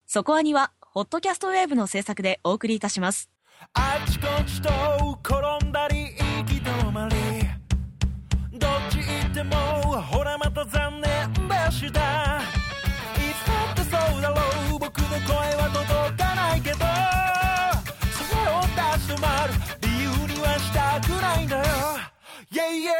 そこアニはホットキャストウェーブの制作でお送りいたします。 あちこちと転んだり行き止まり、どっち行ってもほらまた残念でした。いつだってそうだろう、僕の声は届かないけど、それを立ち止まる理由にはしたくないんだよ。 Yeah, yeah。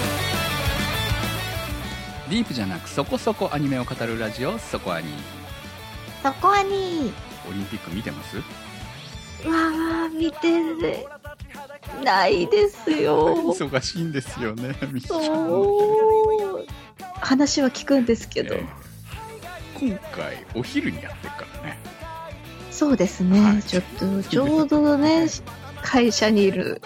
ディープじゃなくそこそこアニメを語るラジオ、そこアニ。 そこアニ。 オリンピック見てます？ わあ、見てないですよ。 忙しいんですよね。 そう話は聞くんですけど、 今回お昼にやってるからね。 そうですね、はい、ちょうどね会社にいる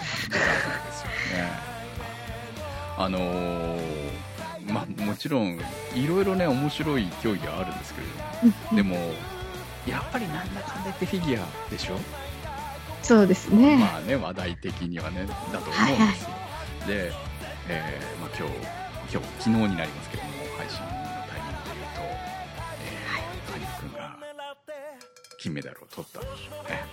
まあもちろんいろいろね面白い競技があるんですけれども、でもやっぱりなんだかんだ言ってフィギュアでしょ。 そうですね。 まあね、話題的にはねだと思うんですよ。はいはい、で、まあ、今日昨日になりますけども、配信のタイミングで言うと、羽生くんが金メダルを取ったんですよね。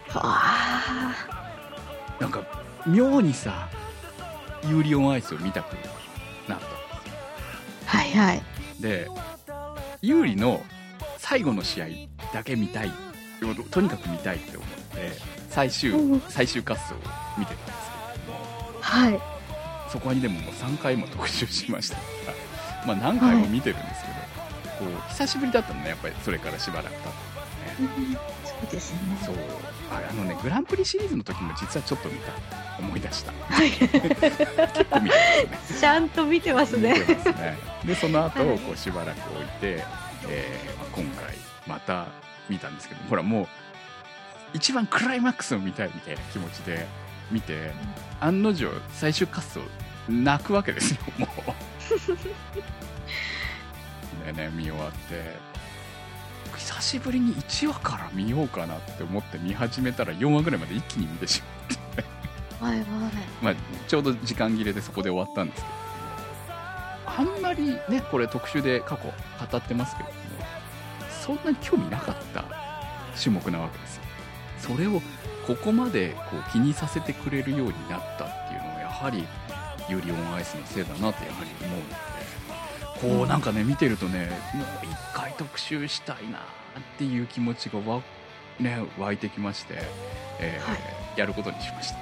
なんか妙にさユーリオンアイスを見たくなったんですよ。 はいはい。 でユーリの最後の試合だけ見たい、とにかく見たいって思って最終滑走を見てたんですけども、 はい、 そこにでももう3回も特集しましたから、まあ何回も見てるんですけど、こう久しぶりだったのね、やっぱりそれからしばらく経ってね。 そうですね。 そう、ねグランプリシリーズの時も実はちょっと見た、思い出した。結構見てますね。 ちゃんと見てますね。 見てますね。でその後こうしばらく置いて、今回また見たんですけど、ほらもう一番クライマックスを見たいみたいな気持ちで見て、案の定最終滑走泣くわけですよ。もうでね見終わって久しぶりに1話から見ようかなって思って見始めたら4話ぐらいまで一気に見てしまってはいはい、 まあちょうど時間切れでそこで終わったんですけど、あんまりねこれ特集で過去語ってますけども、そんなに興味なかった種目なわけですよ。それをここまでこう気にさせてくれるようになったっていうのはやはりユーリオンアイスのせいだなってやはり思うので、こうなんかね見てるとね、もう一回特集したいなっていう気持ちが湧いてきまして、はい、やることにしました。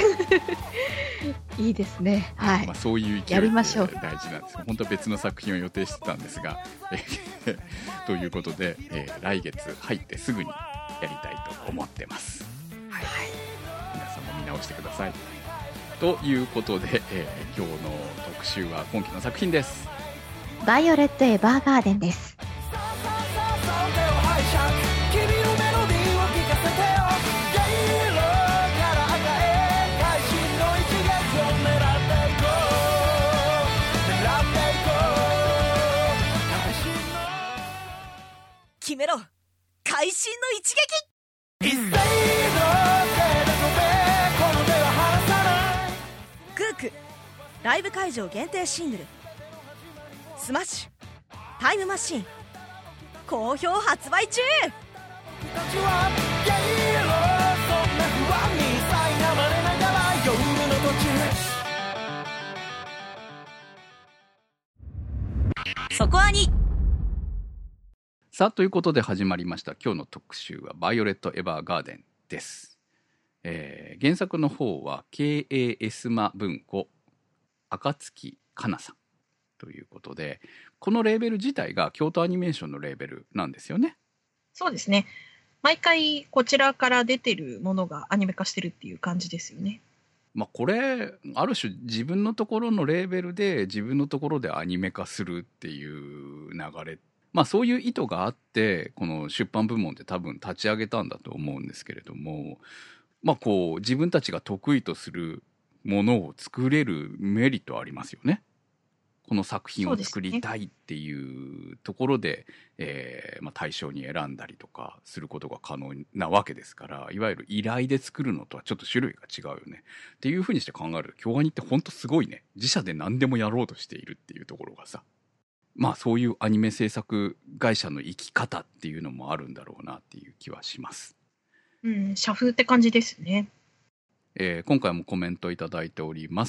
いいですね。はい。 まあ、そういう勢いで大事なんです。本当は別の作品を予定してたんですが、ということで、来月入ってすぐにやりたいと思ってます。はい。皆さんも見直してください。ということで、今日の特集は今期の作品です。 バイオレット・エヴァーガーデンです。 決めろ、会心の一撃。クークライブ会場限定シングルスマッシュタイムマシン好評発売中。そこアニ。 さあということで始まりました今日の特集はバイオレット・エヴァーガーデンです。原作の方は K.A. マ文庫暁かなさんということで、このレーベル自体が京都アニメーションのレーベルなんですよね。 そうですね。毎回こちらから出てるものがアニメ化してるっていう感じですよね。 まあ、これある種自分のところのレーベルで自分のところでアニメ化するっていう流れ、まあそういう意図があってこの出版部門って多分立ち上げたんだと思うんですけれども、まあこう自分たちが得意とするものを作れるメリットはありますよね。この作品を作りたいっていうところで、まあ、対象に選んだりとかすることが可能なわけですから、いわゆる依頼で作るのとはちょっと種類が違うよねっていうふうにして考えると、京アニって本当すごいね。自社で何でもやろうとしているっていうところがさ、 まあそういうアニメ制作会社の生き方っていうのもあるんだろうなっていう気はします。 うん、社風って感じですね。 今回もコメントいただいております。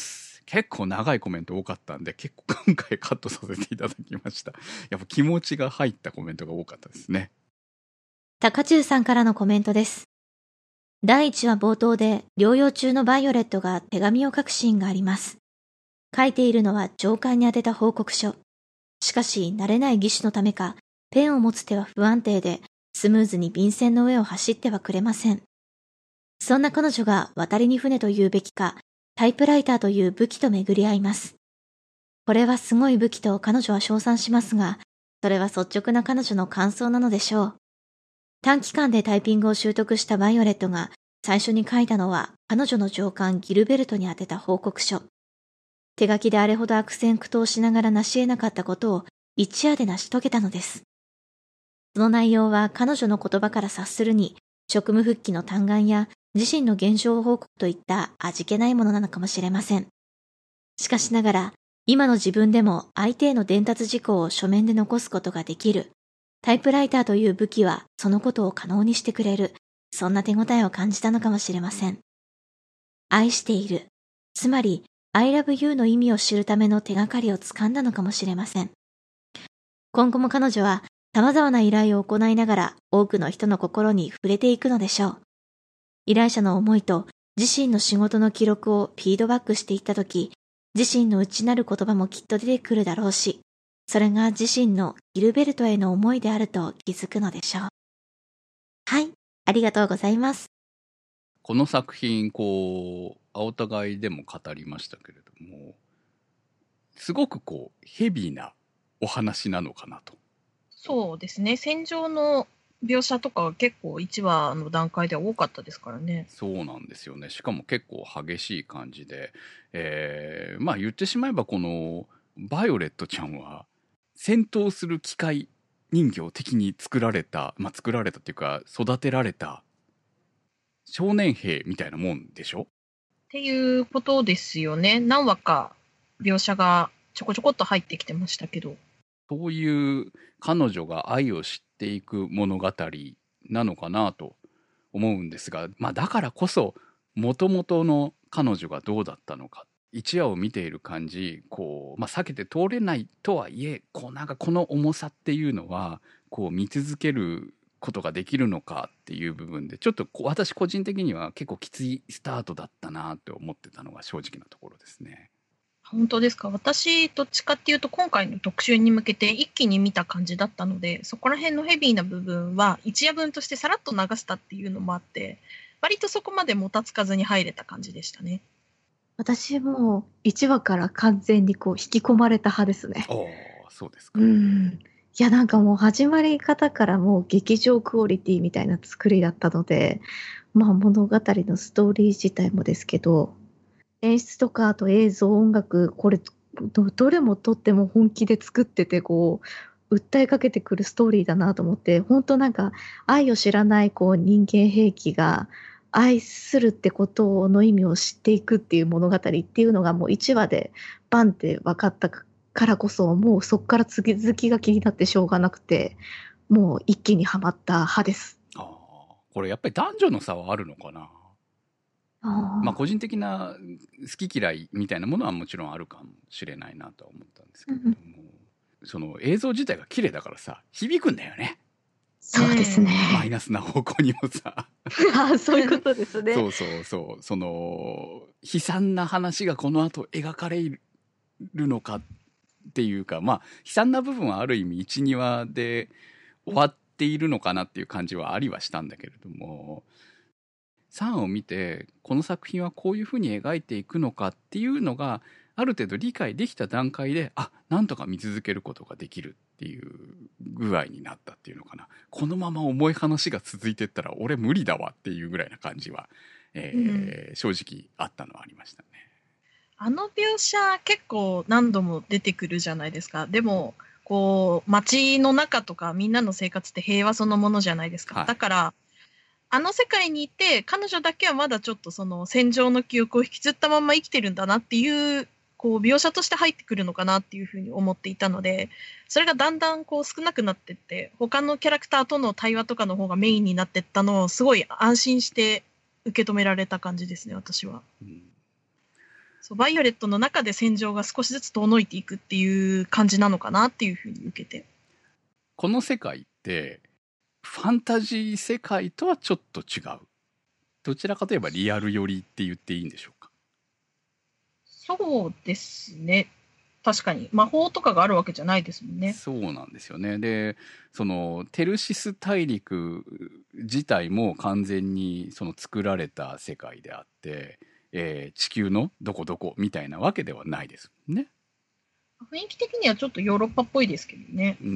結構長いコメント多かったんで、結構今回カットさせていただきました。やっぱ気持ちが入ったコメントが多かったですね。 高中さんからのコメントです。第1話冒頭で療養中のバイオレットが手紙を書くシーンがあります。書いているのは上官に宛てた報告書。しかし慣れない技師のためか、ペンを持つ手は不安定で、スムーズに便箋の上を走ってはくれません。そんな彼女が渡りに船と言うべきか、タイプライターという武器と巡り合います。これはすごい武器と彼女は称賛しますが、それは率直な彼女の感想なのでしょう。短期間でタイピングを習得したバイオレットが最初に書いたのは彼女の上官ギルベルトに宛てた報告書。手書きであれほど悪戦苦闘しながら成し得なかったことを一夜で成し遂げたのです。その内容は彼女の言葉から察するに、職務復帰の嘆願や自身の現象報告といった味気ないものなのかもしれません。しかしながら、今の自分でも相手への伝達事項を書面で残すことができる。タイプライターという武器はそのことを可能にしてくれる。そんな手応えを感じたのかもしれません。愛している。つまり、I love you の意味を知るための手がかりをつかんだのかもしれません。今後も彼女は様々な依頼を行いながら多くの人の心に触れていくのでしょう。依頼者の思いと自身の仕事の記録をフィードバックしていったとき、自身の内なる言葉もきっと出てくるだろうし、それが自身のギルベルトへの思いであると気づくのでしょう。はい、ありがとうございます。 この作品、お互いでも語りましたけれども、すごくヘビーなお話なのかなと。 そうですね。戦場の描写とかは結構1話の段階では多かったですからね。 そうなんですよね。しかも結構激しい感じで、まあ言ってしまえばこのバイオレットちゃんは戦闘する機械人形的に作られたっていうか育てられた少年兵みたいなもんでしょっていうことですよね。何話か描写がちょこちょこっと入ってきてましたけど。 そういう彼女が愛を知っていく物語なのかなと思うんですが、まあだからこそ元々の彼女がどうだったのか、一話を見ている感じ、避けて通れないとはいえ、なんかこの重さっていうのは見続けることができるのかっていう部分で、ちょっと私個人的には結構きついスタートだったなって思ってたのが正直なところですね。 本当ですか。私どっちかっていうと今回の特集に向けて一気に見た感じだったので、そこら辺のヘビーな部分は一夜分としてさらっと流したっていうのもあって、割とそこまでもたつかずに入れた感じでしたね。 私も1話から完全に引き込まれた派ですね。 そうですか。 いやなんかもう始まり方からもう劇場クオリティみたいな作りだったので、まあ物語のストーリー自体もですけど、演出とかあと映像音楽、これ どれもとっても本気で作ってて訴えかけてくるストーリーだなと思って、本当なんか愛を知らない人間兵器が愛するってことの意味を知っていくっていう物語っていうのがもう1話でバンって分かったからこそ、もうそこから続きが気になってしょうがなくて、もう一気にはまった派です。 これやっぱり男女の差はあるのかな。まあ個人的な好き嫌いみたいなものはもちろんあるかもしれないなとは思ったんですけれども、その映像自体が綺麗だからさ、響くんだよね。 そうですね。 マイナスな方向にもさそういうことですね。 そうその悲惨な話がこの後描かれるのかっていうか、まあ悲惨な部分はある意味 1,2 話で終わっているのかなっていう感じはありはしたんだけれども、3を見てこの作品はこういうふうに描いていくのかっていうのがある程度理解できた段階で、なんとか見続けることができるっていう具合になったっていうのかな。このまま重い話が続いてったら俺無理だわっていうぐらいな感じは、正直あったのはありましたね。 あの描写結構何度も出てくるじゃないですか。でも街の中とかみんなの生活って平和そのものじゃないですか。だからあの世界にいて彼女だけはまだちょっとその戦場の記憶を引きずったまま生きてるんだなっていうこう描写として入ってくるのかなっていうふうに思っていたので、それがだんだんこう少なくなってって、他のキャラクターとの対話とかの方がメインになってったのをすごい安心して受け止められた感じですね、私は。そう、バイオレットの中で戦場が少しずつ遠のいていくっていう感じなのかなっていうふうに受けて。 この世界ってファンタジー世界とはちょっと違う。どちらかといえばリアル寄りって言っていいんでしょうか。 そうですね。確かに魔法とかがあるわけじゃないですもんね。 そうなんですよね。で、そのテルシス大陸自体も完全にその作られた世界であって、地球のどこどこみたいなわけではないですもんね。 雰囲気的にはちょっとヨーロッパっぽいですけどね。 うん、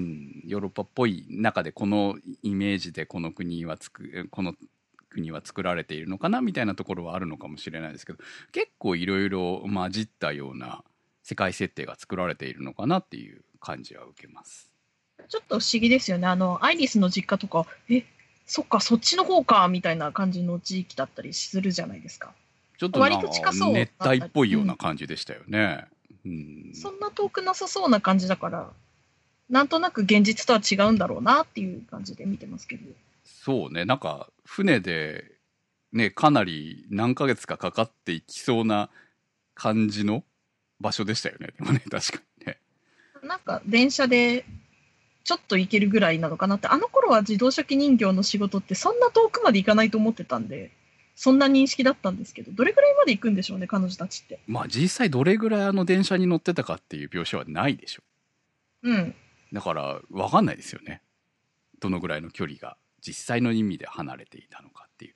ヨーロッパっぽい中でこのイメージでこの国は作られているのかなみたいなところはあるのかもしれないですけど、結構いろいろ混じったような世界設定が作られているのかなっていう感じは受けます。 ちょっと不思議ですよね。アイリスの実家とか、そっか、そっちの方かみたいな感じの地域だったりするじゃないですか。 ちょっと割と近そう熱帯っぽいような感じでしたよね。 そんな遠くなさそうな感じだから、なんとなく現実とは違うんだろうなっていう感じで見てますけど。 そうね、なんか船でね、かなり何ヶ月かかかっていきそうな感じの場所でしたよね。でもね、確かにね。 なんか電車でちょっと行けるぐらいなのかなって、あの頃は自動書記人形の仕事ってそんな遠くまで行かないと思ってたんで、そんな認識だったんですけど、どれぐらいまで行くんでしょうね、彼女たちって。 まあ実際どれぐらい電車に乗ってたかっていう描写はないでしょ。 うん。 だから分かんないですよね。どのぐらいの距離が実際の意味で離れていたのかっていう。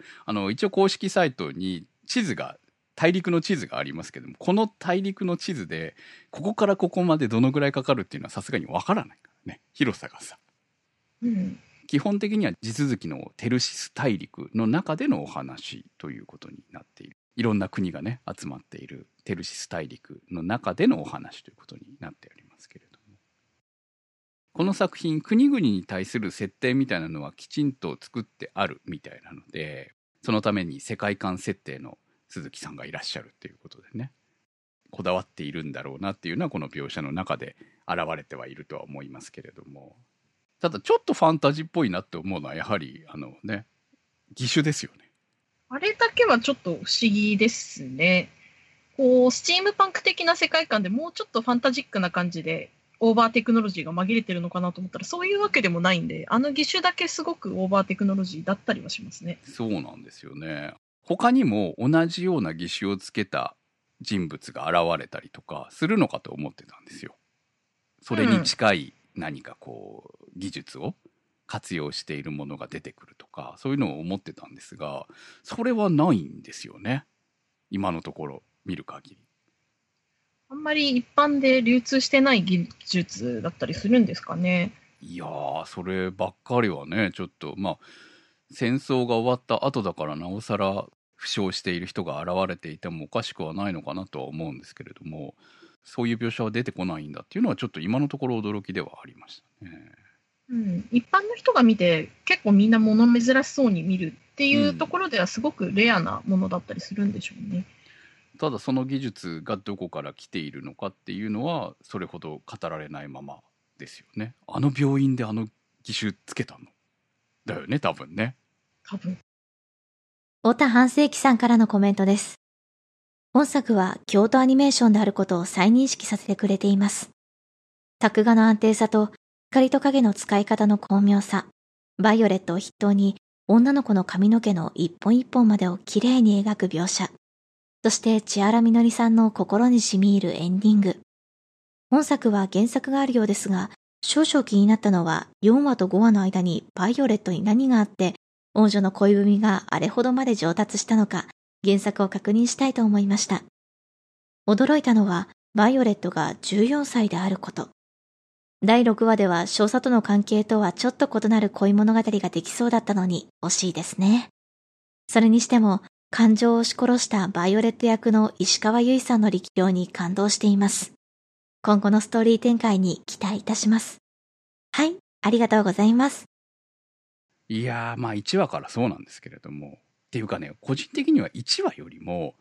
一応公式サイトに大陸の地図がありますけども、この大陸の地図でここからここまでどのぐらいかかるっていうのはさすがに分からないからね、広さがさ。 うん。 基本的には地続きのテルシス大陸の中でのお話ということになっている。いろんな国がね集まっているテルシス大陸の中でのお話ということになっておりますけれども、この作品国々に対する設定みたいなのはきちんと作ってあるみたいなので、そのために世界観設定の鈴木さんがいらっしゃるっていうことでね、こだわっているんだろうなっていうのはこの描写の中で現れてはいるとは思いますけれども、ただちょっとファンタジーっぽいなって思うのはやはり義手ですよね。 あれだけはちょっと不思議ですね。こうスチームパンク的な世界観でもうちょっとファンタジックな感じでオーバーテクノロジーが紛れてるのかなと思ったら、そういうわけでもないんで、義手だけすごくオーバーテクノロジーだったりはしますね。 そうなんですよね。他にも同じような義手をつけた人物が現れたりとかするのかと思ってたんですよ。それに近い何かこう技術を活用しているものが出てくるとか、そういうのを思ってたんですが、それはないんですよね、今のところ見る限り。 あんまり一般で流通してない技術だったりするんですかね。 いやー、そればっかりはね、ちょっと戦争が終わった後だからなおさら負傷している人が現れていてもおかしくはないのかなとは思うんですけれども、そういう描写は出てこないんだっていうのはちょっと今のところ驚きではありましたね。 一般の人が見て結構みんな物珍しそうに見るっていうところではすごくレアなものだったりするんでしょうね。 ただその技術がどこから来ているのかっていうのはそれほど語られないままですよね。病院で義手つけたのだよね、多分ね。 多分。 太田半世紀さんからのコメントです。本作は京都アニメーションであることを再認識させてくれています。作画の安定さと光と影の使い方の巧妙さ、バイオレットを筆頭に女の子の髪の毛の一本一本までをきれいに描く描写、そして千原みのりさんの心に染み入るエンディング。本作は原作があるようですが、少々気になったのは4話と5話の間にバイオレットに何があって王女の恋文があれほどまで上達したのか、原作を確認したいと思いました。驚いたのはバイオレットが14歳であること。第6話では少佐との関係とはちょっと異なる恋物語ができそうだったのに惜しいですね。それにしても感情を押し殺したバイオレット役の石川由依さんの力量に感動しています。今後のストーリー展開に期待いたします。はい、ありがとうございます。 いやー、1話からそうなんですけれども、っていうかね、個人的には1話よりも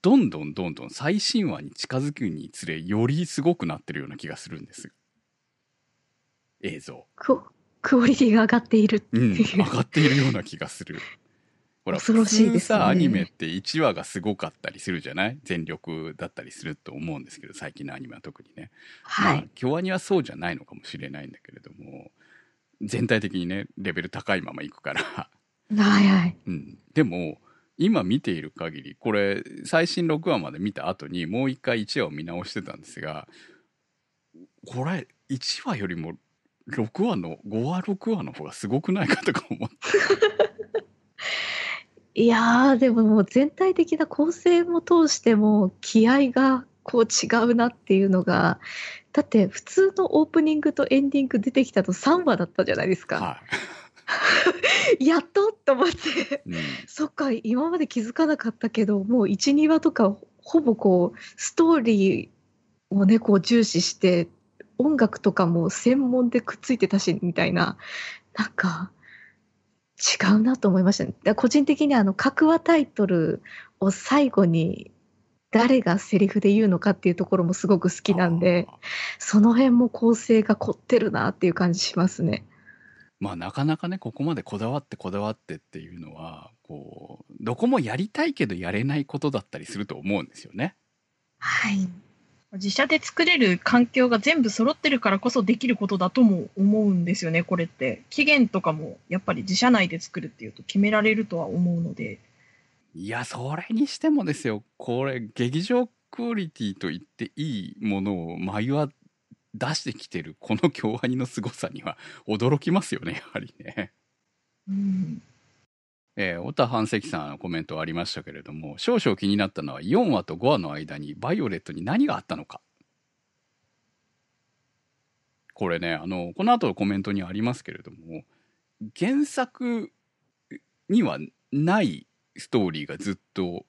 どんどん最新話に近づくにつれよりすごくなってるような気がするんです。映像。 クオリティが上がっているってうん、 いう。 上がっているような気がする。ほら、 恐ろしいですね普通さ、アニメって1話がすごかったりするじゃない？全力だったりすると思うんですけど、最近のアニメは特にね。 はい。 まあ、京アニはそうじゃないのかもしれないんだけれども、全体的にね、レベル高いままいくから。 はいはい。 うん。でも、今見ている限り、これ、最新6話まで見た後にもう一回1話を見直してたんですが、これ、1話よりも6話の、5話、6話の方がすごくないかとか思って。 いやー、でももう全体的な構成も通しても気合がこう違うなっていうのが、だって普通のオープニングとエンディング出てきたと3話だったじゃないですか。 はやっとと思って。 い。うん。 そっか、今まで気づかなかったけど、もう1、2話とかほぼこう、ストーリーをね、こう重視して、音楽とかも専門でくっついてたし、みたいな、なんか、違うなと思いましたね。個人的に各話タイトルを最後に誰がセリフで言うのかっていうところもすごく好きなんで、その辺も構成が凝ってるなっていう感じしますね。 まあなかなかね、ここまでこだわってっていうのは、こう、どこもやりたいけどやれないことだったりすると思うんですよね。 はい。 自社で作れる環境が全部揃ってるからこそできることだとも思うんですよね、これって。期限とかもやっぱり自社内で作るっていうと決められるとは思うので。 いや、それにしてもですよ、これ、劇場クオリティと言っていいものを毎話出してきてるこの京アニの凄さには驚きますよね、やはりね。 うん。 小田半石さんのコメントありましたけれども、少々気になったのは4話と5話の間にバイオレットに何があったのか。これね、この後のコメントにありますけれども、原作にはないストーリーがずっと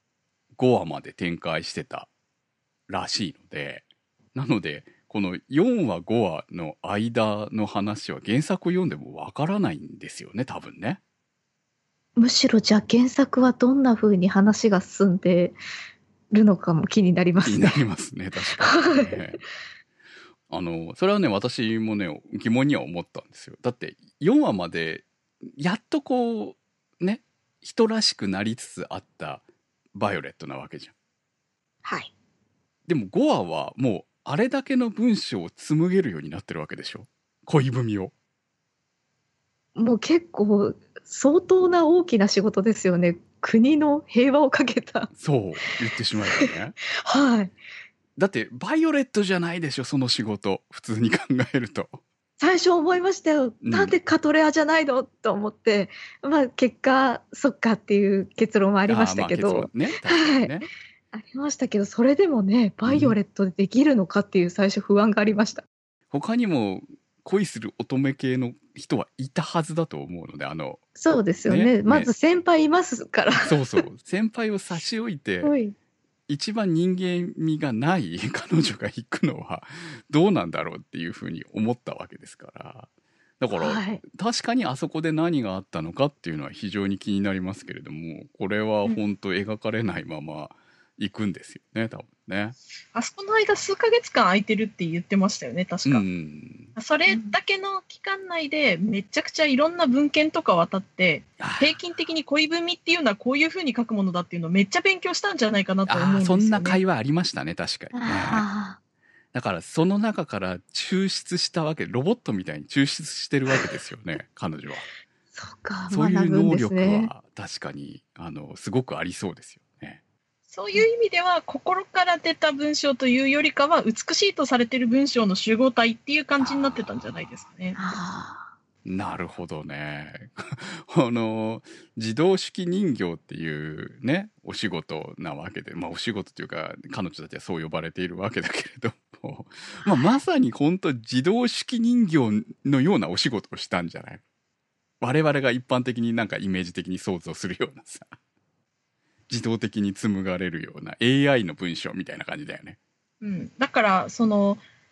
5話まで展開してたらしいので、なので、この4話5話の間の話は原作を読んでもわからないんですよね、多分ね。 むしろじゃあ原作はどんな風に話が進んでるのかも気になりますね。 気になりますね、確かにね。それはね、私もね、疑問には思ったんですよ。だって、4話まで、やっとこう、ね、人らしくなりつつあったバイオレットなわけじゃん。 はい。 でも5話はもう、あれだけの文章を紡げるようになってるわけでしょ。恋文を。 もう結構相当な大きな仕事ですよね。国の平和をかけた。 そう、言ってしまえばね。 はい。 だって、バイオレットじゃないでしょ、その仕事。普通に考えると。 最初思いましたよ。なんでカトレアじゃないのと思って、まあ結果、そっかっていう結論はありましたけど。 まあ結論ね、確かにね。 ありましたけど、それでもね、バイオレットでできるのかっていう最初不安がありました。 他にも恋する乙女系の人はいたはずだと思うので、 そうですよね。まず先輩いますから。 そうそう。先輩を差し置いて、一番人間味がない彼女が行くのはどうなんだろうっていうふうに思ったわけですから。だから、確かにあそこで何があったのかっていうのは非常に気になりますけれども、これは本当描かれないまま行くんですよね、多分ね。 あそこの間数ヶ月間空いてるって言ってましたよね、確か。それだけの期間内でめちゃくちゃいろんな文献とか渡って、平均的に恋文っていうのはこういう風に書くものだっていうのをめっちゃ勉強したんじゃないかなと思うんですよね。 そんな会話ありましたね、確かにね。だからその中から抽出したわけ、ロボットみたいに抽出してるわけですよね、彼女は。 そうか、 そういう能力は確かにすごくありそうですよね。 そういう意味では心から出た文章というよりかは美しいとされている文章の集合体っていう感じになってたんじゃないですかね。 なるほどね。自動式人形っていうね、お仕事なわけで、まあお仕事というか彼女たちはそう呼ばれているわけだけれども、まあ、まさに本当自動式人形のようなお仕事をしたんじゃない？我々が一般的になんかイメージ的に想像するようなさ、自動的に紡がれるような AI の文章みたいな感じだよね。 うん。だから、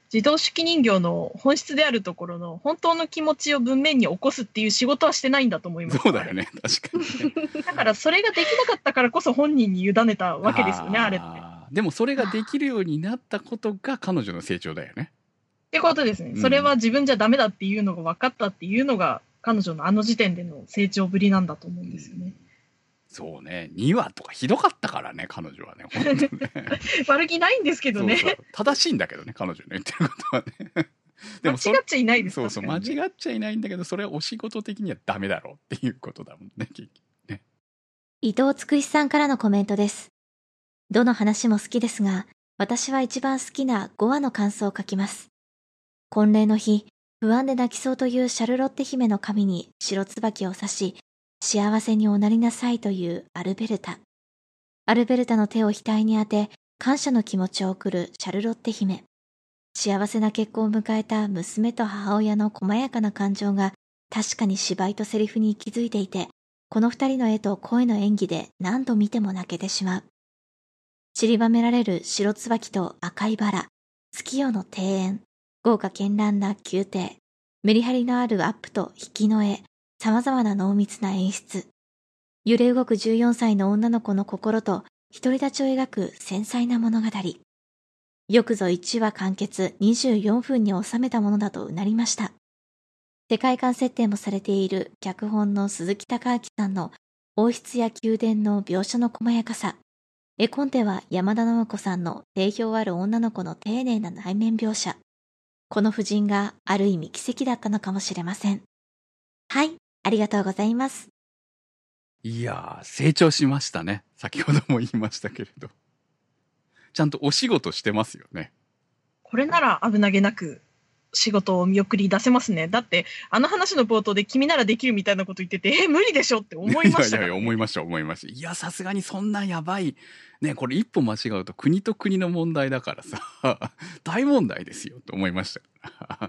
自動手記人形の本質であるところの本当の気持ちを文面に起こすっていう仕事はしてないんだと思います。 そうだよね、確かにね。 だからそれができなかったからこそ本人に委ねたわけですよね、あれって。 でもそれができるようになったことが彼女の成長だよね。 ってことですね。それは自分じゃダメだっていうのが分かったっていうのが彼女のあの時点での成長ぶりなんだと思うんですよね。 そうね、2話とかひどかったからね、彼女はね、本当ね悪気ないんですけどね。 そうそう正しいんだけどね、彼女の言ってることはね。でも間違っちゃいないです。 そうそう、間確かにね違っちゃいないんだけど、それはお仕事的にはダメだろうっていうことだもんね、結局ね。 伊藤つくしさんからのコメントです。どの話も好きですが、私は一番好きな5話の感想を書きます。婚礼の日、不安で泣きそうというシャルロッテ姫の髪に白椿を刺し、幸せにおなりなさいというアルベルタ。アルベルタの手を額に当て、感謝の気持ちを送るシャルロッテ姫。幸せな結婚を迎えた娘と母親の細やかな感情が確かに芝居とセリフに息づいていて、この二人の絵と声の演技で何度見ても泣けてしまう。散りばめられる白椿と赤いバラ、月夜の庭園、豪華絢爛な宮廷、メリハリのあるアップと引きの絵、様々な濃密な演出。揺れ動く14歳の女の子の心と独り立ちを描く繊細な物語。よくぞ1話完結24分に収めたものだとうなりました。世界観設定もされている脚本の鈴木孝明さんの王室や宮殿の描写の細やかさ。絵コンテは山田直子さんの定評ある女の子の丁寧な内面描写。この夫人がある意味奇跡だったのかもしれません。はい、ありがとうございます。 いやー、成長しましたね。先ほども言いましたけれど。ちゃんとお仕事してますよね。 これなら危なげなく仕事を見送り出せますね。だってあの話の冒頭で君ならできるみたいなこと言ってて、無理でしょって思いましたからね。 いやいや、思いました、思いました。いや、さすがにそんなやばい。ね、これ一歩間違うと国と国の問題だからさ、大問題ですよって思いました。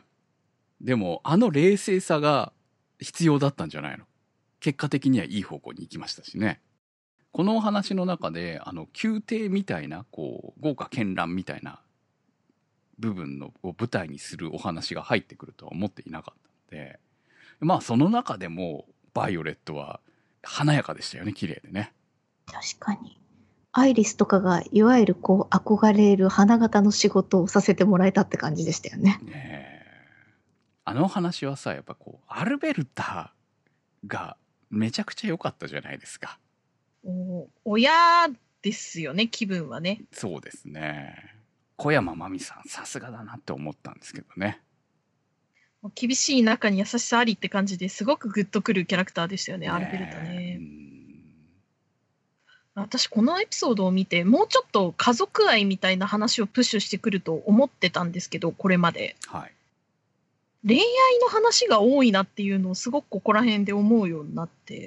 でも、あの冷静さが必要だったんじゃないの？結果的にはいい方向に行きましたしね。このお話の中で、宮廷みたいな、こう、豪華絢爛みたいな部分のを舞台にするお話が入ってくるとは思っていなかったので、まあその中でもバイオレットは華やかでしたよね、綺麗でね。 確かに。アイリスとかがいわゆるこう憧れる花形の仕事をさせてもらえたって感じでしたよね。 ねえ。あの話はさ、やっぱこうアルベルタがめちゃくちゃ良かったじゃないですか。 親ですよね、気分はね。 そうですね。小山真美さん、さすがだなって思ったんですけどね。 厳しい中に優しさありって感じですごくグッとくるキャラクターでしたよね、アルベルタね。私このエピソードを見てもうちょっと家族愛みたいな話をプッシュしてくると思ってたんですけど、これまで、 はい、 恋愛の話が多いなっていうのをすごくここら辺で思うようになって。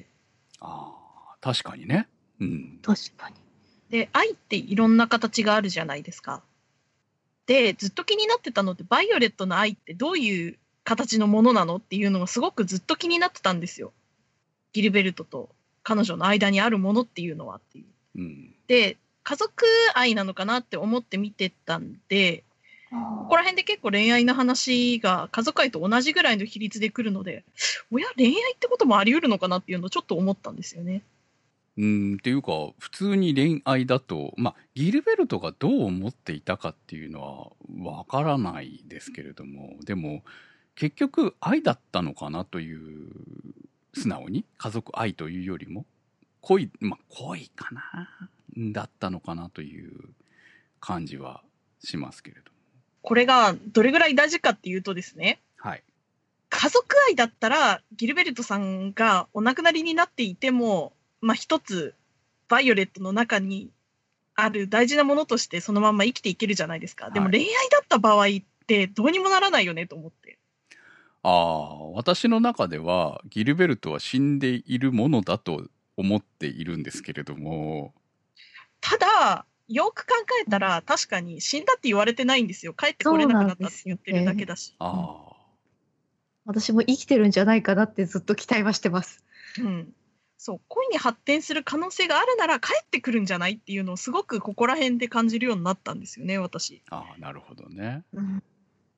ああ、確かにね。うん。 確かに。 で、愛っていろんな形があるじゃないですか。で、ずっと気になってたのってバイオレットの愛ってどういう形のものなのっていうのがすごくずっと気になってたんですよ。ギルベルトと彼女の間にあるものっていうのはっていう。 うん、で、 家族愛なのかなって思って見てたんで、ここら辺で結構恋愛の話が家族愛と同じぐらいの比率で来るので、親恋愛ってこともあり得るのかなっていうのをちょっと思ったんですよね。 っていうか普通に恋愛だと、まあ、ギルベルトがどう思っていたかっていうのはわからないですけれども、でも結局愛だったのかなという、素直に家族愛というよりも恋、まあ恋かなだったのかなという感じはしますけれども、 これがどれぐらい大事かっていうとですね、 はい、 家族愛だったらギルベルトさんがお亡くなりになっていても、まあ、一つバイオレットの中にある大事なものとしてそのまま生きていけるじゃないですか。でも恋愛だった場合ってどうにもならないよねと思って。 ああ、私の中ではギルベルトは死んでいるものだと思っているんですけれども、 ただよく考えたら確かに死んだって言われてないんですよ。帰ってこれなくなったって言ってるだけだし。 ああ、 私も生きてるんじゃないかなってずっと期待はしてます。 うん。そう、恋に発展する可能性があるなら帰ってくるんじゃないっていうのをすごくここら辺で感じるようになったんですよね、私。 ああ、なるほどね。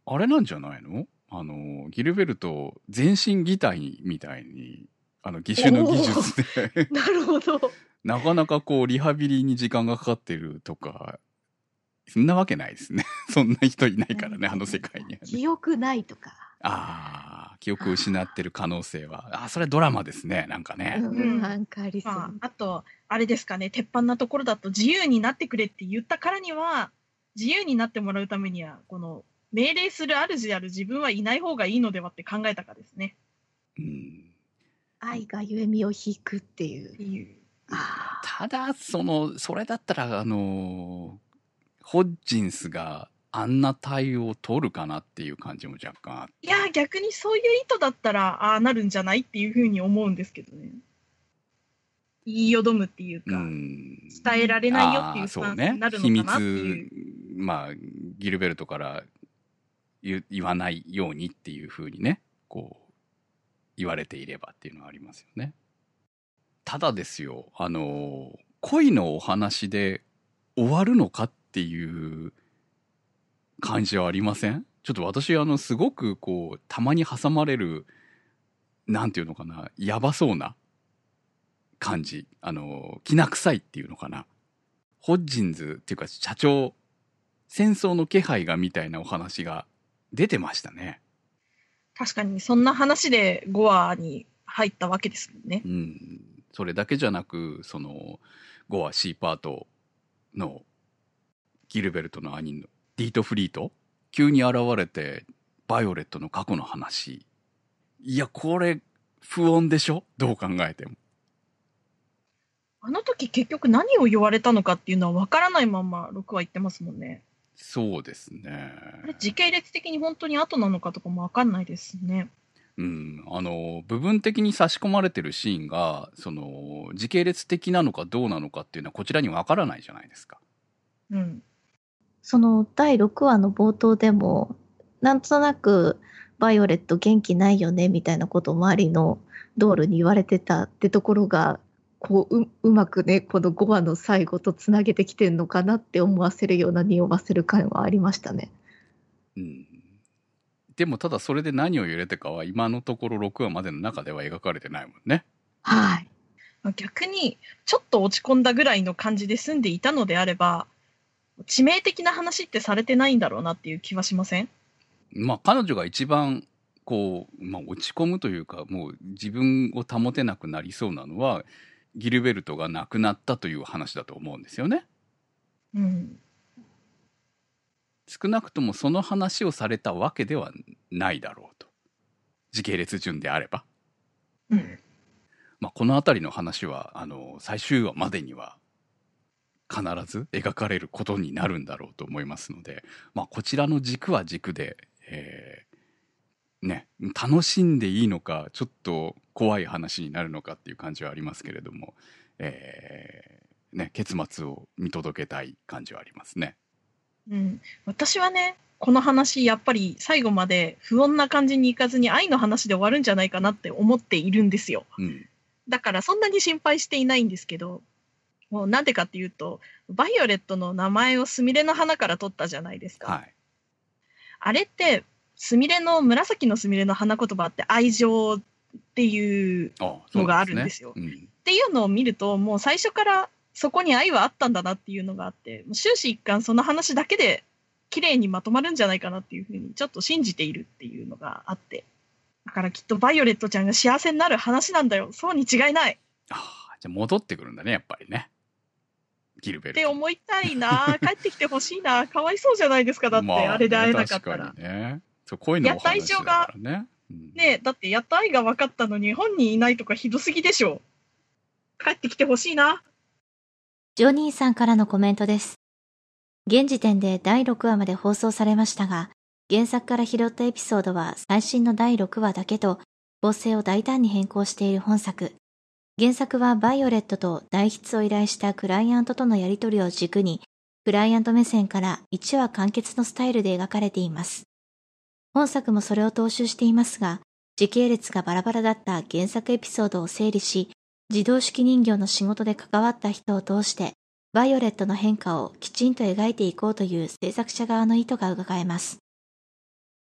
あれなんじゃないの？ギルベルト全身擬態みたいに義手の技術でなるほど。 なかなかこうリハビリに時間がかかってるとか、そんなわけないですね。そんな人いないからね、あの世界にはね。 記憶ないとか。 記憶失ってる可能性は。それドラマですね、なんかね。 なんかありそう。 あと、あれですかね、鉄板なところだと自由になってくれって言ったからには、自由になってもらうためには、この命令する主である自分はいない方がいいのではって考えたかですね。 愛がゆえみを引くっていう。 ただ、それだったら、ホッジンスがあんな対応を取るかなっていう感じも若干あって。 いや、逆にそういう意図だったら、ああなるんじゃないっていうふうに思うんですけどね。言いよどむっていうか、伝えられないよっていうスタンスになるのかなっていう。 秘密、ギルベルトから言わないようにっていうふうにね、こう、言われていればっていうのはありますよね。ただですよ、恋のお話で終わるのかっていう感じはありません？ちょっと私すごくこうたまに挟まれるなんていうのかな、やばそうな感じ、きな臭いっていうのかな、ホッジンズっていうか社長、戦争の気配がみたいなお話が出てましたね。 確かにそんな話で5話に入ったわけですもんね。 それだけじゃなく、5話 C パートのギルベルトの兄のディートフリート、急に現れてバイオレットの過去の話。いや、これ不穏でしょ？どう考えても。 あの時結局何を言われたのかっていうのは分からないまま6話言ってますもんね。 そうですね。 あれ時系列的に本当に後なのかとかも分かんないですね。 部分的に差し込まれてるシーンが時系列的なのかどうなのかっていうのはこちらにわからないじゃないですか。 その第6話の冒頭でもなんとなくバイオレット元気ないよねみたいなことを周りの道路に言われてたってところがこう、うまくねこの5話の最後とつなげてきてるのかなって思わせるような匂わせる感はありましたね。 でもただそれで何を揺れたかは今のところ6話までの中では描かれてないもんね。 はい。 逆にちょっと落ち込んだぐらいの感じで済んでいたのであれば致命的な話ってされてないんだろうなっていう気はしません？ 彼女が一番こう、落ち込むというかもう自分を保てなくなりそうなのはギルベルトが亡くなったという話だと思うんですよね。少なくともその話をされたわけではないだろうと、時系列順であれば。この辺りの話は最終話までには必ず描かれることになるんだろうと思いますので、こちらの軸は軸で、楽しんでいいのかちょっと怖い話になるのかっていう感じはありますけれども、結末を見届けたい感じはありますね。 私はねこの話やっぱり最後まで不穏な感じにいかずに愛の話で終わるんじゃないかなって思っているんですよ。だからそんなに心配していないんですけど、もうなんでかっていうとバイオレットの名前をスミレの花から取ったじゃないですか。あれって紫のスミレの花言葉って愛情っていうのがあるんですよ。っていうのを見るともう最初からそこに愛はあったんだなっていうのがあって、終始一貫その話だけで綺麗にまとまるんじゃないかなっていうふうにちょっと信じているっていうのがあって、だからきっとバイオレットちゃんが幸せになる話なんだよ、そうに違いない。 じゃあ戻ってくるんだねやっぱりね、ギルベルトって思いたいな。帰ってきてほしいな。かわいそうじゃないですか、だって、あれで会えなかったら。 確かにね。こういうのお話だからね。 だってやっと愛が分かったのに本人いないとかひどすぎでしょ。帰ってきてほしいな。 ジョニーさんからのコメントです。現時点で第6話まで放送されましたが、原作から拾ったエピソードは最新の第6話だけと、構成を大胆に変更している本作。原作はバイオレットと代筆を依頼したクライアントとのやり取りを軸に、クライアント目線から1話完結のスタイルで描かれています。本作もそれを踏襲していますが、時系列がバラバラだった原作エピソードを整理し、自動式人形の仕事で関わった人を通して、バイオレットの変化をきちんと描いていこうという制作者側の意図が伺えます。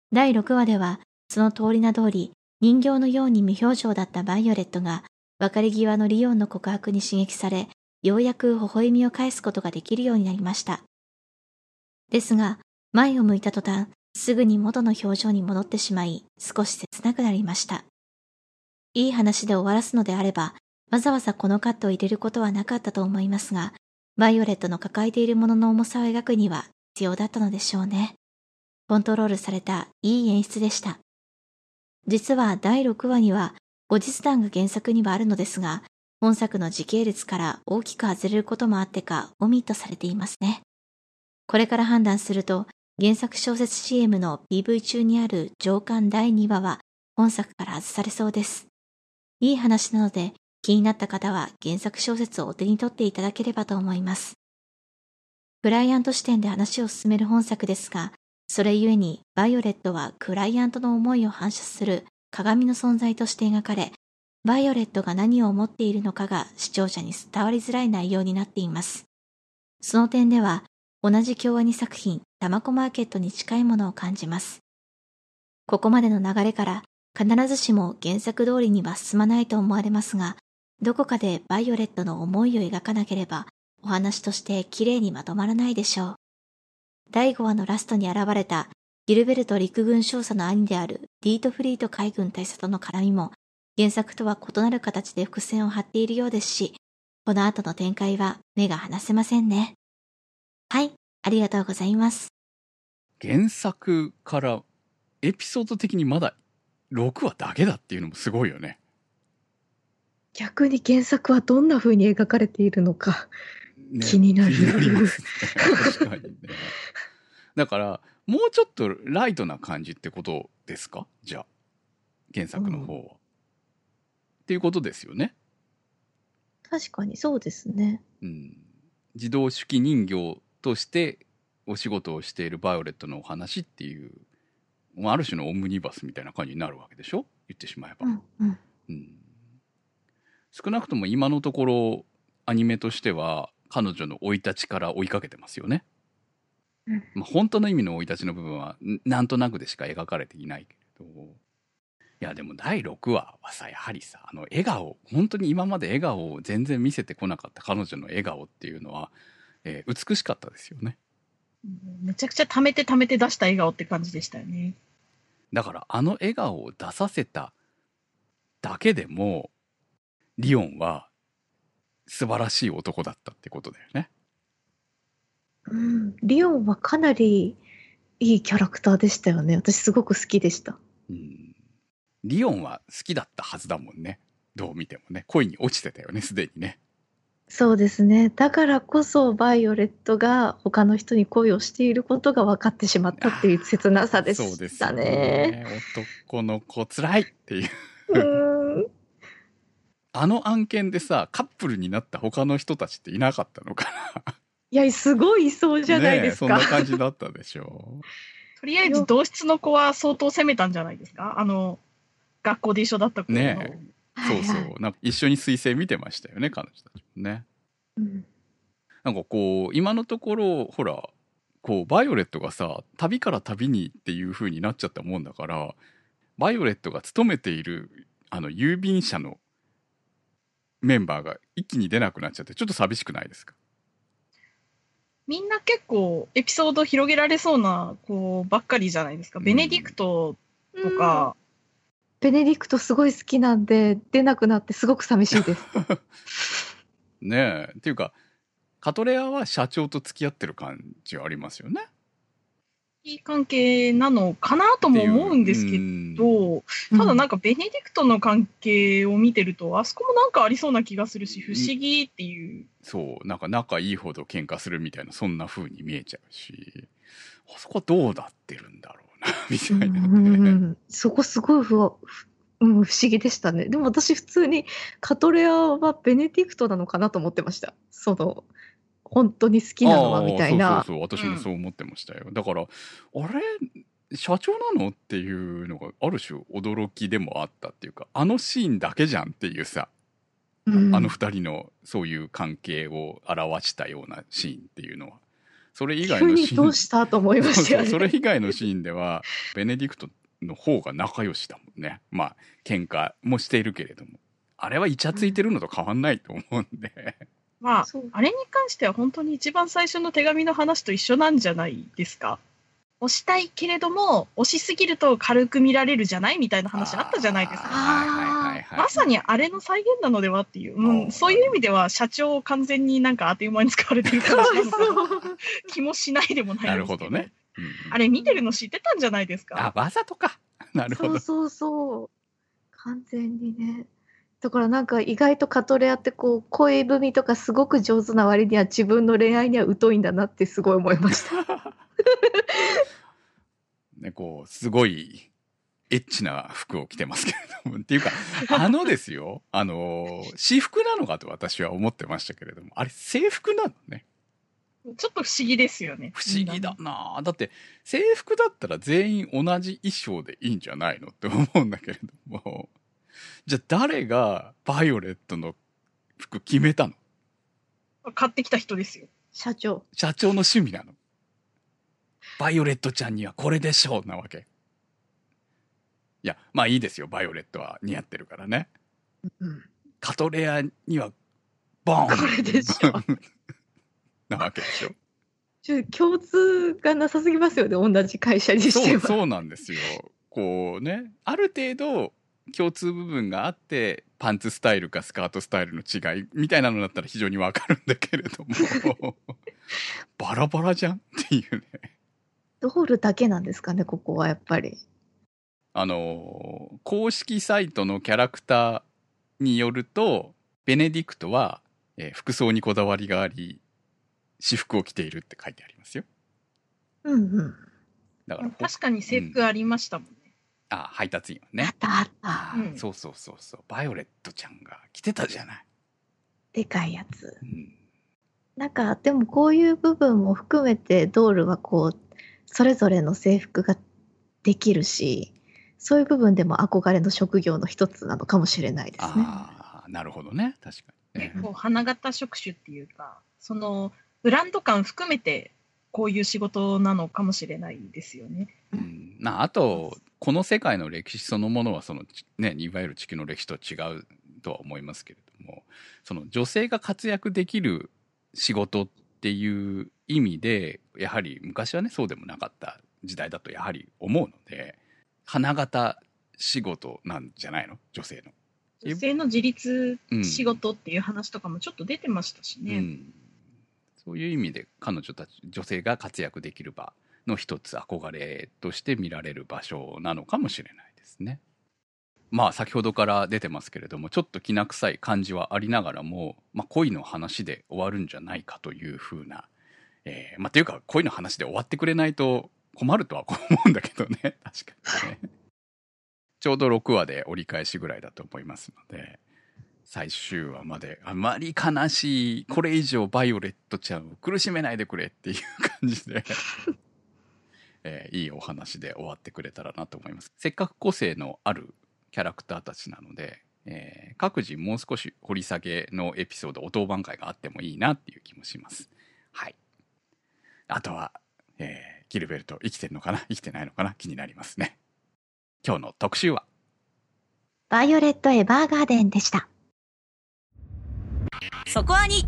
第6話では、その通り名通り、人形のように無表情だったバイオレットが、別れ際のリオンの告白に刺激され、ようやく微笑みを返すことができるようになりました。ですが、前を向いた途端、すぐに元の表情に戻ってしまい、少し切なくなりました。いい話で終わらすのであれば、わざわざこのカットを入れることはなかったと思いますが、バイオレットの抱えているものの重さを描くには必要だったのでしょうね。コントロールされたいい演出でした。実は第6話には後日談が原作にはあるのですが、本作の時系列から大きく外れることもあってかオミットされていますね。これから判断すると、原作小説 CM の PV 中にある上巻第2話は本作から外されそうです。いい話なので気になった方は原作小説をお手に取っていただければと思います。クライアント視点で話を進める本作ですが、それゆえにバイオレットはクライアントの思いを反射する鏡の存在として描かれ、バイオレットが何を思っているのかが視聴者に伝わりづらい内容になっています。その点では、同じ京アニ作品、タマコマーケットに近いものを感じます。ここまでの流れから必ずしも原作通りには進まないと思われますが、どこかでバイオレットの思いを描かなければ、お話として綺麗にまとまらないでしょう。第5話のラストに現れたギルベルト陸軍少佐の兄であるディートフリート海軍大佐との絡みも、原作とは異なる形で伏線を張っているようですし、この後の展開は目が離せませんね。はい、ありがとうございます。 原作からエピソード的にまだ6話だけだっていうのもすごいよね。 逆に原作はどんな風に描かれているのか、 ね、 気になる。 気になりますね。確かにね。だからもうちょっとライトな感じってことですか？じゃあ原作の方は、っていうことですよね。 確かにそうですね。 自動手記人形としてお仕事をしているバイオレットのお話っていう、ある種のオムニバスみたいな感じになるわけでしょ、言ってしまえば。少なくとも今のところアニメとしては彼女の生い立ちから追いかけてますよね。本当の意味の生い立ちの部分はなんとなくでしか描かれていないけれど、いやでも第6話はさ、やはりさ、笑顔、本当に今まで笑顔を全然見せてこなかった彼女の笑顔っていうのは、美しかったですよね。 めちゃくちゃ溜めて出した笑顔って感じでしたよね。 だから笑顔を出させただけでもリオンは素晴らしい男だったってことだよね。 リオンはかなりいいキャラクターでしたよね。私すごく好きでした。 リオンは好きだったはずだもんね。どう見てもね、恋に落ちてたよね、すでにね。 そうですね。だからこそバイオレットが他の人に恋をしていることが分かってしまったっていう切なさでしたね。そうですよね。 男の子つらいっていうあの案件でさ、カップルになった他の人たちっていなかったのかな。 いや、すごいいそうじゃないですか。 そんな感じだったでしょう。 とりあえず同室の子は相当攻めたんじゃないですか。学校で一緒だった子ね。そうそう、なんか一緒に彗星見てましたよね、彼女たちもね。なんかこう今のところほらこうバイオレットがさ、旅から旅にっていう風になっちゃったもんだから、バイオレットが勤めている郵便社のメンバーが一気に出なくなっちゃってちょっと寂しくないですか？ みんな結構エピソード広げられそうな子ばっかりじゃないですか。ベネディクトとか。 ベネディクトすごい好きなんで出なくなってすごく寂しいです。 ねえ、っていうかカトレアは社長と付き合ってる感じありますよね。 いい関係なのかなとも思うんですけど、ただなんかベネディクトの関係を見てると、あそこもなんかありそうな気がするし、不思議っていう。 そうなんか仲いいほど喧嘩するみたいな、そんな風に見えちゃうし、あそこどうなってるんだろうなみたいなね。 そこすごい不思議でしたね。でも私普通にカトレアはベネディクトなのかなと思ってました。本当に好きなのはみたいな。 そう私もそう思ってましたよ。だからあれ社長なのっていうのがある種驚きでもあったっていうか、あのシーンだけじゃんっていうさ、あの二人のそういう関係を表したようなシーンっていうのはそれ以外急のシーンにどうしたと思いましたよね。 それ以外のシーンではベネディクトの方が仲良しだもんね。まあ喧嘩もしているけれども、あれはイチャついてるのと変わんないと思うんで、 まあそう、 あれに関しては本当に一番最初の手紙の話と一緒なんじゃないですか。押したいけれども押しすぎると軽く見られるじゃないみたいな話あったじゃないですか。 はいはいはいはい。 まさにあれの再現なのではっていう、そういう意味では社長を完全になんかあっという間に使われてる感じなのかな気もしないでもないですけど。 なるほどね。 あれ見てるの知ってたんじゃないですか。 わざとか。なるほど。 そう完全にね。だからなんか意外とカトレアってこう恋文とかすごく上手な割には自分の恋愛には疎いんだなってすごい思いましたね、こうすごいエッチな服を着てますけれどもっていうかですよ、私服なのかと私は思ってましたけれども、あれ制服なのね。 ちょっと不思議ですよね。 不思議だな。だって制服だったら全員同じ衣装でいいんじゃないのって思うんだけれども、じゃあ誰がバイオレットの服決めたの？ 買ってきた人ですよ。 社長の趣味なの。バイオレットちゃんにはこれでしょうなわけ。いや、まあいいですよ。バイオレットは似合ってるからね。カトレアにはボンこれでしょなわけでしょ。 共通がなさすぎますよね、同じ会社にしては。 そうなんですよ。こうね、ある程度共通部分があってパンツスタイルかスカートスタイルの違いみたいなのだったら非常にわかるんだけれどもバラバラじゃんっていうね。 ドールだけなんですかね、ここはやっぱり。 公式サイトのキャラクターによるとベネディクトは、服装にこだわりがあり私服を着ているって書いてありますよ。だから確かに制服ありましたもんね。 配達員はね。 あった。 そうバイオレットちゃんが着てたじゃない。 でかいやつ。なんかでもこういう部分も含めてドールはこうそれぞれの制服ができるし、そういう部分でも憧れの職業の一つなのかもしれないですね。 なるほどね。確かに、ね。 こう花形職種っていうか、そのブランド感含めてこういう仕事なのかもしれないですよね。 あとこの世界の歴史そのものはその、ね、いわゆる地球の歴史と違うとは思いますけれども、その女性が活躍できる仕事っていう意味でやはり昔はねそうでもなかった時代だとやはり思うので、花形仕事なんじゃないの、女性の。 女性の自立仕事っていう話とかもちょっと出てましたしね。 そういう意味で彼女たち女性が活躍できる場の一つ憧れとして見られる場所なのかもしれないですね。まあ先ほどから出てますけれども、ちょっときな臭い感じはありながらも、恋の話で終わるんじゃないかというふうな、っていうか恋の話で終わってくれないと困るとは思うんだけどね。確かにね。ちょうど6話で折り返しぐらいだと思いますので、最終話まであまり悲しい、これ以上バイオレットちゃんを苦しめないでくれっていう感じでいいお話で終わってくれたらなと思います。せっかく個性のあるキャラクターたちなので、各自もう少し掘り下げのエピソード、お当番会があってもいいなっていう気もします。はい。あとは、ギルベルト生きてるのかな生きてないのかな気になりますね。今日の特集はバイオレット・エヴァーガーデンでした。 そこアニ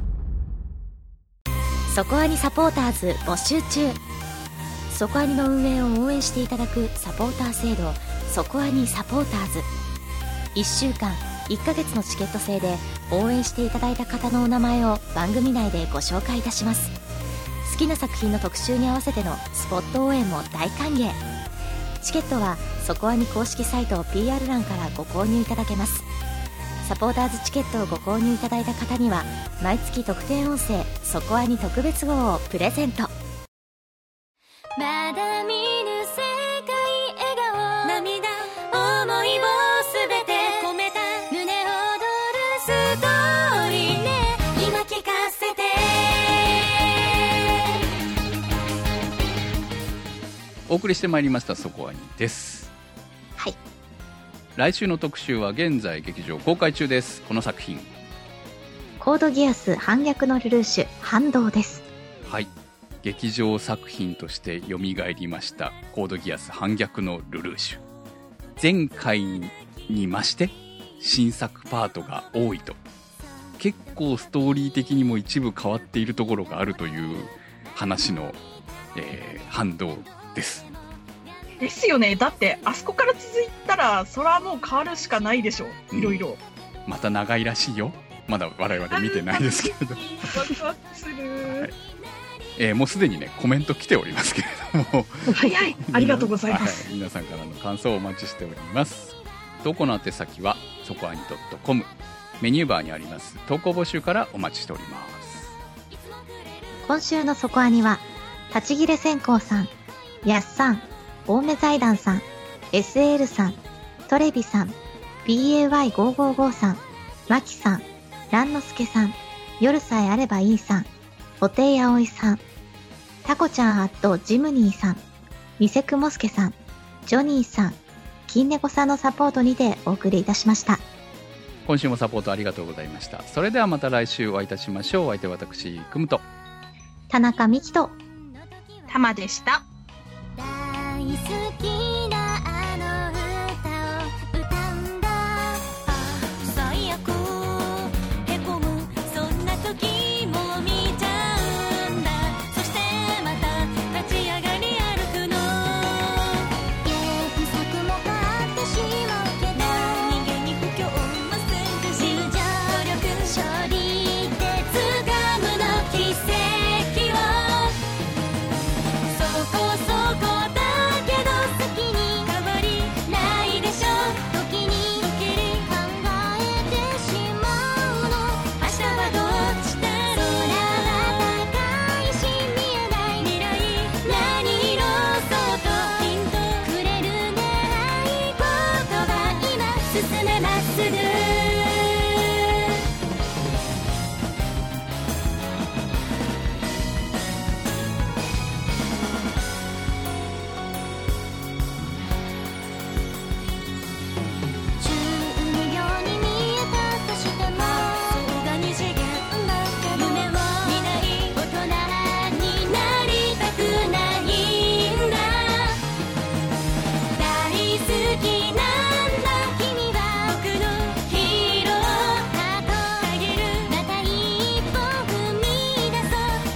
そこアニサポーターズ募集中。そこアニの運営を応援していただくサポーター制度、そこアニサポーターズ。1週間1ヶ月のチケット制で応援していただいた方のお名前を番組内でご紹介いたします。好きな作品の特集に合わせてのスポット応援も大歓迎。チケットはそこアニ公式サイト PR 欄からご購入いただけます。サポーターズチケットをご購入いただいた方には毎月特典音声そこアニ特別号をプレゼント。まだ見ぬ世界笑顔涙思いをすべて込めた胸躍るストーリーね、今聞かせて。 お送りしてまいりましたそこアニです。 はい。 来週の特集は現在劇場公開中です。この作品コードギアス反逆のルルーシュ反動です。 はい、 劇場作品として蘇りましたコードギアス反逆のルルーシュ。前回に増して新作パートが多いと、結構ストーリー的にも一部変わっているところがあるという話の、反動です。 ですよね。だってあそこから続いたらそれはもう変わるしかないでしょ。いろいろ。 また長いらしいよ。まだ我々見てないですけれど。 ワクワクする。 もうすでにねコメント来ておりますけれども早い、ありがとうございます、 皆さんからの感想をお待ちしております。投稿の宛先はそこあに.com、 メニューバーにあります投稿募集からお待ちしております。 今週のそこアニは、立ち切れ線香さん、やっさん、青梅財団さん、SL さん、トレビさん、BAY555 さん、マキさん、ランノスケさん、夜さえあればいいさん、おていあおいさん、タコちゃんジムニーさん、ニセクモスケさん、ジョニーさん、金猫さんのサポートにてお送りいたしました。 今週もサポートありがとうございました。それではまた来週お会いいたしましょう。お相手は私クムと田中美希とタマでした。 大好きなあの歌を歌うんだ。最悪へこむそんな時も見ちゃうんだ。そしてまた立ち上がり歩くの。原作も変わってしまうけど、人間に不況もすぐし、友情努力勝利で掴むの奇跡を。そこそこだけど好きに変わりないでしょ。時にドキリ考えてしまうの。明日はどっちだろう。空は高いし見えない未来、何色そうとヒントくれるね。合言葉今進めまっすぐ。12秒に見えたとしても、そうが二次元だけど、夢を見ない大人になりたくないんだ。大好きなんだ君は僕のヒーロー。ハートあげるまた一歩踏み出そう。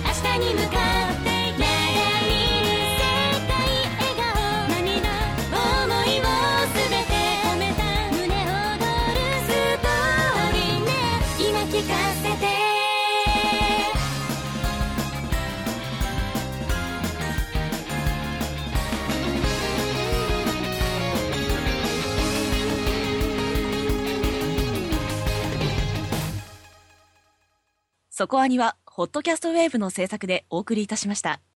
明日に向かってまだ見る世界笑顔涙思いをすべて込めた胸躍るストーリーね。今聞かせて。 そこアニはホットキャストウェーブの制作でお送りいたしました。